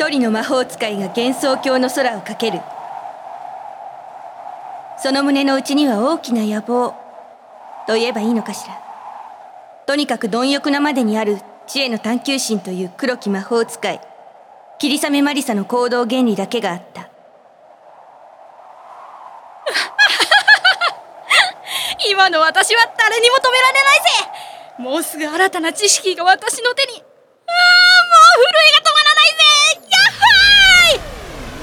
人の魔法使いが幻想郷の空を駆ける。その胸の内には大きな野望と言えばいいのかしら。とにかく貪欲なまでにある知恵の探求心という黒き魔法使い霧雨マリサの行動原理だけがあった。 今の私は誰にも止められないぜ。もうすぐ新たな知識が私の手に。もう震えが止まらないぜ。やっほーい。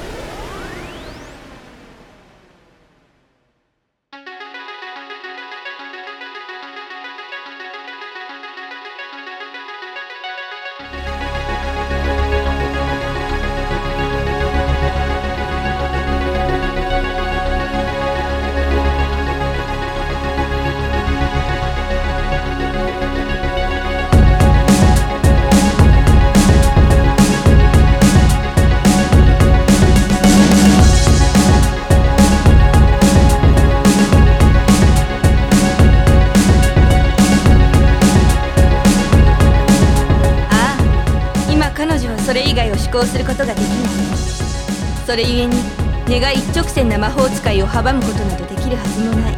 それ以外を思考することができない。それゆえに願い一直線な魔法使いを阻むことなどできるはずもない。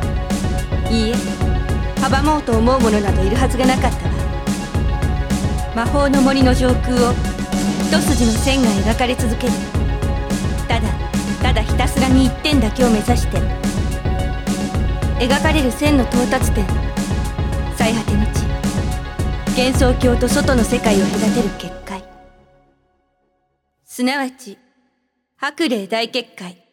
いいえ、阻もうと思うものなどいるはずがなかったわ。魔法の森の上空を一筋の線が描かれ続ける。ただただひたすらに一点だけを目指して描かれる線の到達点、最果ての地、幻想郷と外の世界を隔てる結界、すなわち白麗大結界。